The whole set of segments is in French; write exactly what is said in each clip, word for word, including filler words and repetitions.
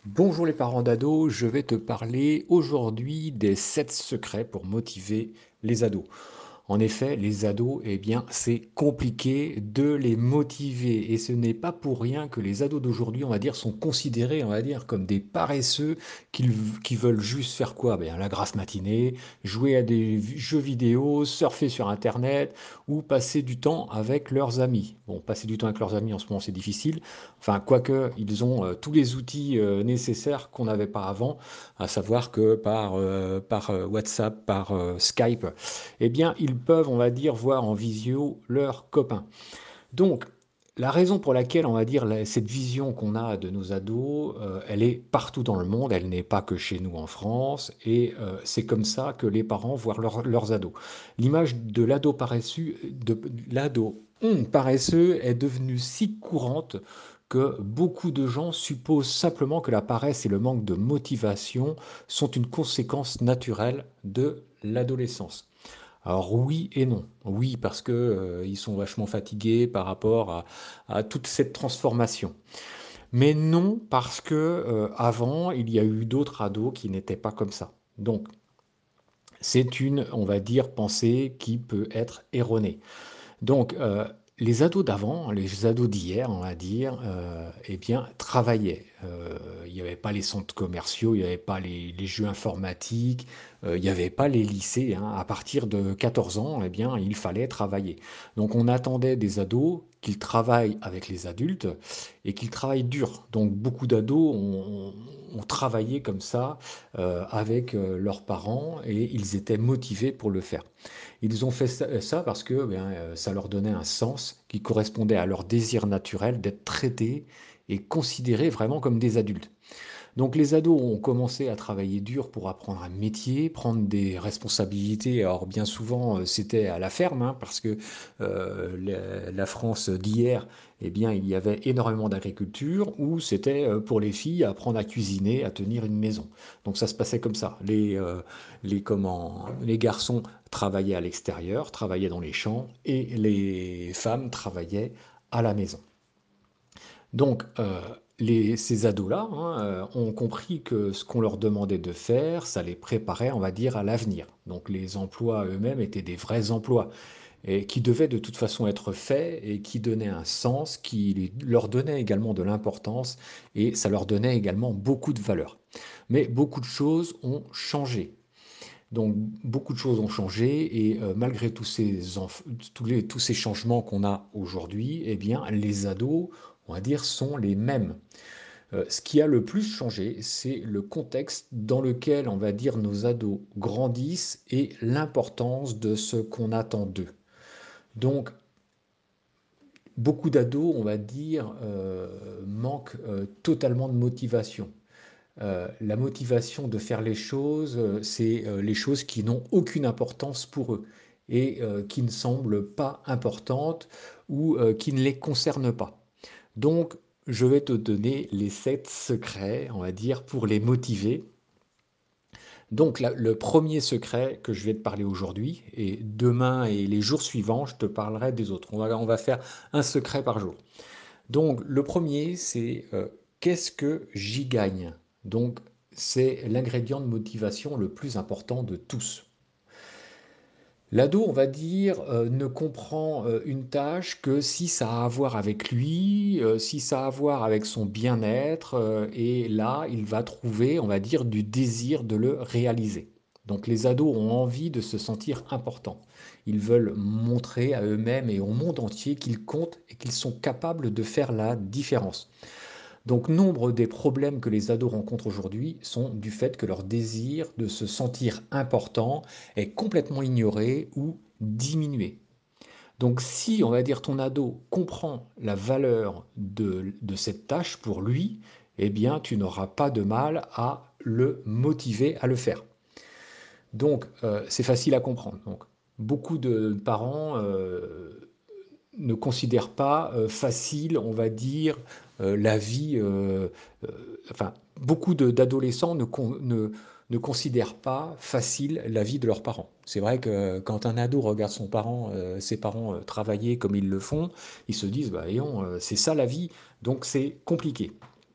Bonjour les parents d'ados, je vais te parler aujourd'hui des sept secrets pour motiver les ados. En effet, les ados, eh bien, c'est compliqué de les motiver et ce n'est pas pour rien que les ados d'aujourd'hui, on va dire, sont considérés, on va dire, comme des paresseux qui, qui veulent juste faire quoi? Ben, la grasse matinée, jouer à des vi- jeux vidéo, surfer sur Internet ou passer du temps avec leurs amis. Bon, passer du temps avec leurs amis en ce moment, c'est difficile. Enfin, quoique, ils ont euh, tous les outils euh, nécessaires qu'on n'avait pas avant, à savoir que par, euh, par euh, WhatsApp, par euh, Skype, eh bien, ils peuvent, on va dire, voir en visio leurs copains. Donc, la raison pour laquelle, on va dire, la- cette vision qu'on a de nos ados, euh, elle est partout dans le monde, elle n'est pas que chez nous en France, et euh, c'est comme ça que les parents voient leur- leurs ados. L'image de l'ado paresseux, de l'ado hum, paresseux est devenue si courante que beaucoup de gens supposent simplement que la paresse et le manque de motivation sont une conséquence naturelle de l'adolescence. Alors oui et non. Oui, parce que, euh, ils sont vachement fatigués par rapport à, à toute cette transformation. Mais non, parce que euh, avant, il y a eu d'autres ados qui n'étaient pas comme ça. Donc, c'est une, on va dire, pensée qui peut être erronée. Donc, euh, les ados d'avant, les ados d'hier, on va dire, euh, eh bien, travaillaient. Euh, il n'y avait pas les centres commerciaux, il n'y avait pas les, les jeux informatiques, euh, il n'y avait pas les lycées, hein. À partir de quatorze ans, eh bien, il fallait travailler. Donc, on attendait des ados qu'ils travaillent avec les adultes et qu'ils travaillent dur. Donc, beaucoup d'ados ont, ont travaillé comme ça euh, avec euh, leurs parents et ils étaient motivés pour le faire. Ils ont fait ça, ça parce que bien, euh, ça leur donnait un sens qui correspondait à leur désir naturel d'être traités et considérés vraiment comme des adultes. Donc les ados ont commencé à travailler dur pour apprendre un métier, prendre des responsabilités. Alors bien souvent euh, c'était à la ferme, hein, parce que euh, la, la France d'hier, eh bien il y avait énormément d'agriculture, ou c'était euh, pour les filles apprendre à cuisiner, à tenir une maison. Donc ça se passait comme ça. Les, euh, les, comment, les garçons travaillaient à l'extérieur, travaillaient dans les champs, et les femmes travaillaient à la maison. Donc, euh, les, ces ados-là, hein, euh, ont compris que ce qu'on leur demandait de faire, ça les préparait, on va dire, à l'avenir. Donc, les emplois eux-mêmes étaient des vrais emplois et qui devaient de toute façon être faits et qui donnaient un sens, qui les- leur donnait également de l'importance et ça leur donnait également beaucoup de valeur. Mais beaucoup de choses ont changé. Donc, beaucoup de choses ont changé et euh, malgré tous ces, enf- tous les, tous ces changements qu'on a aujourd'hui, eh bien, les ados, on va dire, sont les mêmes. Euh, ce qui a le plus changé, c'est le contexte dans lequel, on va dire, nos ados grandissent et l'importance de ce qu'on attend d'eux. Donc, beaucoup d'ados, on va dire, euh, manquent euh, totalement de motivation. Euh, la motivation de faire les choses, euh, c'est euh, les choses qui n'ont aucune importance pour eux et euh, qui ne semblent pas importantes ou euh, qui ne les concernent pas. Donc, je vais te donner les sept secrets, on va dire, pour les motiver. Donc, la- le premier secret que je vais te parler aujourd'hui, et demain et les jours suivants, je te parlerai des autres. On va, on va faire un secret par jour. Donc, le premier, c'est euh, qu'est-ce que j'y gagne? Donc, c'est l'ingrédient de motivation le plus important de tous. L'ado, on va dire, euh, ne comprend euh, une tâche que si ça a à voir avec lui, euh, si ça a à voir avec son bien-être, euh, et là, il va trouver, on va dire, du désir de le réaliser. Donc les ados ont envie de se sentir importants. Ils veulent montrer à eux-mêmes et au monde entier qu'ils comptent et qu'ils sont capables de faire la différence. Donc nombre des problèmes que les ados rencontrent aujourd'hui sont du fait que leur désir de se sentir important est complètement ignoré ou diminué. Donc si, on va dire, ton ado comprend la valeur de, de cette tâche pour lui, eh bien tu n'auras pas de mal à le motiver à le faire. Donc euh, c'est facile à comprendre. Donc, beaucoup de parents euh, ne considère pas euh, facile, on va dire, euh, la vie. Euh, euh, enfin, beaucoup de- d'adolescents ne, con- ne, ne considèrent pas facile la vie de leurs parents. C'est vrai que quand un ado regarde son parent, euh, ses parents euh, travailler comme ils le font, ils se disent, bah, voyons, euh, c'est ça la vie, donc c'est compliqué.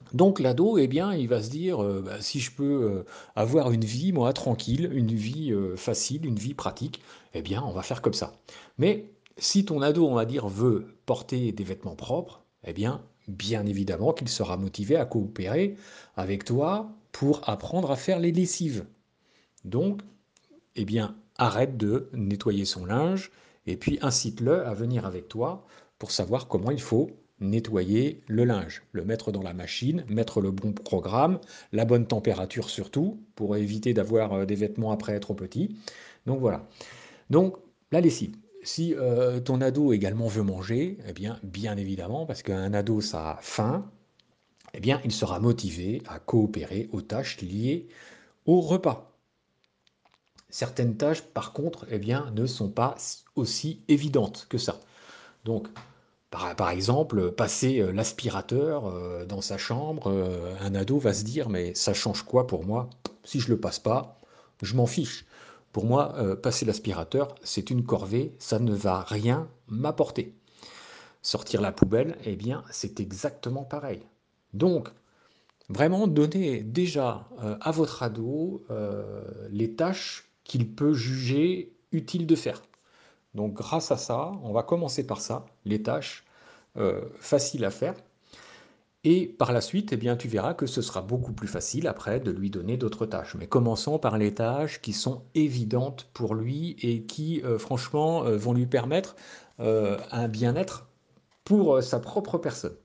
Donc l'ado, eh bien, il va se dire, euh, bah, si je peux euh, avoir une vie, moi, tranquille, une vie euh, facile, une vie pratique, eh bien, on va faire comme ça. Mais si ton ado, on va dire, veut porter des vêtements propres, eh bien, bien évidemment qu'il sera motivé à coopérer avec toi pour apprendre à faire les lessives. Donc, eh bien, arrête de nettoyer son linge et puis incite-le à venir avec toi pour savoir comment il faut nettoyer le linge, le mettre dans la machine, mettre le bon programme, la bonne température surtout, pour éviter d'avoir euh, des vêtements après trop petits. Donc voilà. Donc la lessive. Si euh, ton ado également veut manger, eh bien, bien évidemment, parce qu'un ado ça a faim, eh bien, il sera motivé à coopérer aux tâches liées au repas. Certaines tâches, par contre, eh bien, ne sont pas aussi évidentes que ça. Donc, par, par exemple, passer euh, l'aspirateur euh, dans sa chambre, euh, un ado va se dire, mais ça change quoi pour moi? Si je le passe pas, je m'en fiche. Pour moi, euh, passer l'aspirateur, c'est une corvée, ça ne va rien m'apporter. Sortir la poubelle, eh bien, c'est exactement pareil. Donc, vraiment, donnez déjà euh, à votre ado euh, les tâches qu'il peut juger utiles de faire. Donc grâce à ça, on va commencer par ça, les tâches euh, faciles à faire. Et par la suite, eh bien, tu verras que ce sera beaucoup plus facile après de lui donner d'autres tâches. Mais commençons par les tâches qui sont évidentes pour lui et qui, euh, franchement, euh, vont lui permettre euh, un bien-être pour euh, sa propre personne.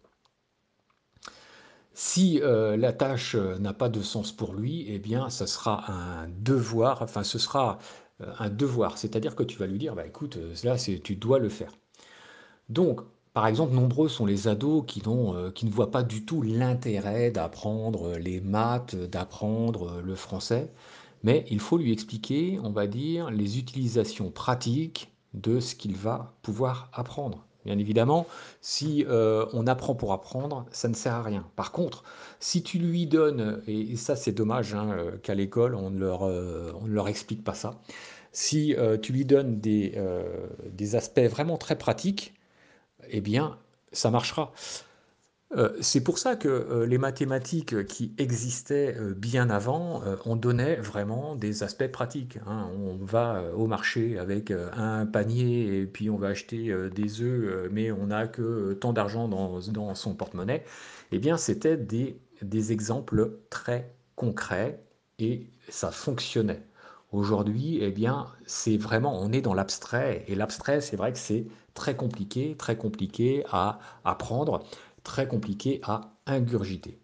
Si euh, la tâche euh, n'a pas de sens pour lui, eh bien, ça sera un devoir, enfin, ce sera euh, un devoir, c'est-à-dire que tu vas lui dire, bah, écoute, euh, là, c'est, tu dois le faire. Donc, par exemple, nombreux sont les ados qui, n'ont, euh, qui ne voient pas du tout l'intérêt d'apprendre les maths, d'apprendre le français, mais il faut lui expliquer, on va dire, les utilisations pratiques de ce qu'il va pouvoir apprendre. Bien évidemment, si euh, on apprend pour apprendre, ça ne sert à rien. Par contre, si tu lui donnes, et ça c'est dommage hein, euh, qu'à l'école on ne leur, euh, on ne leur explique pas ça, si euh, tu lui donnes des, euh, des aspects vraiment très pratiques, eh bien, ça marchera. Euh, c'est pour ça que euh, les mathématiques qui existaient euh, bien avant, euh, on donnait vraiment des aspects pratiques, hein. On va euh, au marché avec euh, un panier et puis on va acheter euh, des œufs, euh, mais on n'a que euh, tant d'argent dans, dans son porte-monnaie. Eh bien, c'était des, des exemples très concrets et ça fonctionnait. Aujourd'hui, eh bien, c'est vraiment, on est dans l'abstrait et l'abstrait, c'est vrai que c'est très compliqué, très compliqué à apprendre, très compliqué à ingurgiter.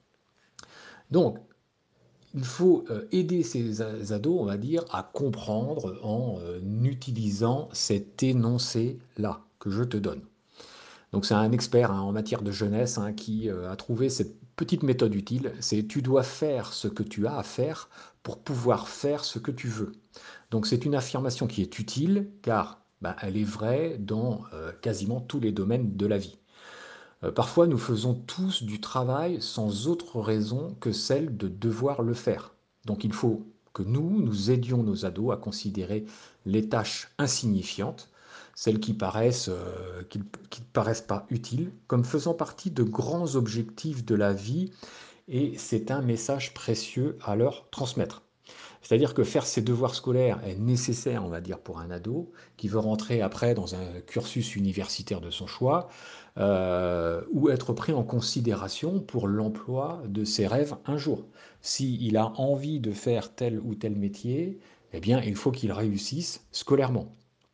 Donc, il faut euh, aider ces ados, on va dire, à comprendre en euh, utilisant cet énoncé-là que je te donne. Donc c'est un expert hein, en matière de jeunesse hein, qui euh, a trouvé cette petite méthode utile, c'est tu dois faire ce que tu as à faire pour pouvoir faire ce que tu veux. Donc c'est une affirmation qui est utile car bah, elle est vraie dans euh, quasiment tous les domaines de la vie. Euh, parfois, nous faisons tous du travail sans autre raison que celle de devoir le faire. Donc il faut que nous, nous aidions nos ados à considérer les tâches insignifiantes, celles qui paraissent, euh, qui, qui ne paraissent pas utiles, comme faisant partie de grands objectifs de la vie, et c'est un message précieux à leur transmettre. C'est-à-dire que faire ses devoirs scolaires est nécessaire, on va dire, pour un ado qui veut rentrer après dans un cursus universitaire de son choix, euh, ou être pris en considération pour l'emploi de ses rêves un jour. S'il a envie de faire tel ou tel métier, eh bien, il faut qu'il réussisse scolairement.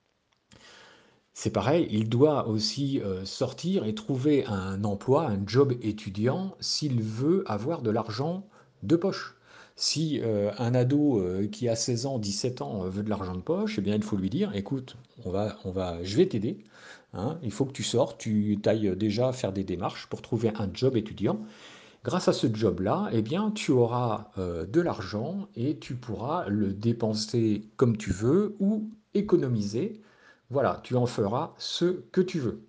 C'est pareil, il doit aussi euh, sortir et trouver un emploi, un job étudiant, s'il veut avoir de l'argent de poche. Si euh, un ado euh, qui a seize ans, dix-sept ans euh, veut de l'argent de poche, eh bien il faut lui dire, écoute, on va, on va, je vais t'aider, hein, il faut que tu sortes, tu ailles déjà faire des démarches pour trouver un job étudiant. Grâce à ce job-là, eh bien, tu auras euh, de l'argent et tu pourras le dépenser comme tu veux ou économiser. Voilà, tu en feras ce que tu veux.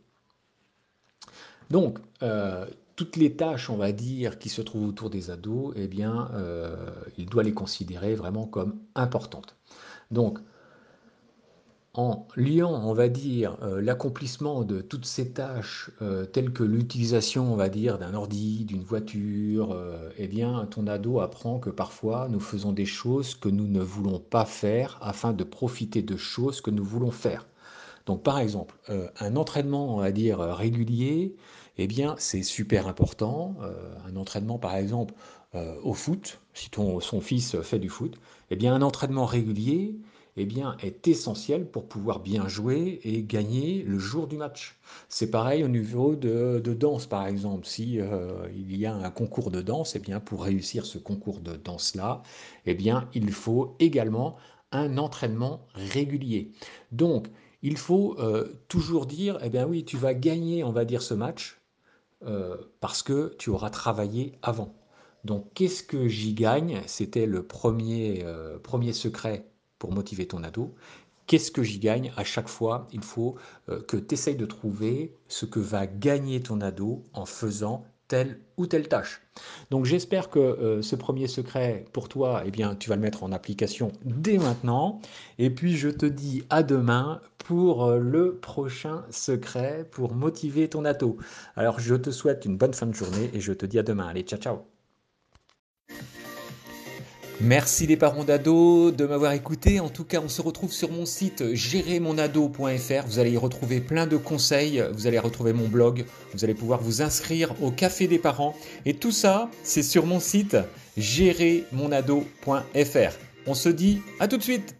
Donc, euh, toutes les tâches, on va dire, qui se trouvent autour des ados, eh bien, euh, il doit les considérer vraiment comme importantes. Donc, En liant, on va dire, euh, l'accomplissement de toutes ces tâches, euh, telles que l'utilisation, on va dire, d'un ordi, d'une voiture, euh, eh bien, ton ado apprend que parfois nous faisons des choses que nous ne voulons pas faire afin de profiter de choses que nous voulons faire. Donc, par exemple, euh, un entraînement, on va dire, euh, régulier, eh bien, c'est super important. Euh, un entraînement, par exemple, euh, au foot, si ton, son fils fait du foot, eh bien, un entraînement régulier, eh bien, est essentiel pour pouvoir bien jouer et gagner le jour du match. C'est pareil au niveau de, de danse, par exemple. Si euh, il y a un concours de danse, eh bien, pour réussir ce concours de danse-là, eh bien, il faut également un entraînement régulier. Donc, il faut euh, toujours dire, eh bien oui, tu vas gagner, on va dire, ce match euh, parce que tu auras travaillé avant. Donc, qu'est-ce que j'y gagne? C'était le premier, euh, premier secret pour motiver ton ado. Qu'est-ce que j'y gagne? À chaque fois, il faut euh, que tu essayes de trouver ce que va gagner ton ado en faisant telle ou telle tâche. Donc j'espère que euh, ce premier secret pour toi, eh bien, tu vas le mettre en application dès maintenant. Et puis je te dis à demain pour euh, le prochain secret pour motiver ton ado. Alors je te souhaite une bonne fin de journée et je te dis à demain. Allez, ciao, ciao. Merci les parents d'ados de m'avoir écouté. En tout cas, on se retrouve sur mon site gérer mon ado point f r. Vous allez y retrouver plein de conseils. Vous allez retrouver mon blog. Vous allez pouvoir vous inscrire au café des parents. Et tout ça, c'est sur mon site gérer mon ado point f r. On se dit à tout de suite.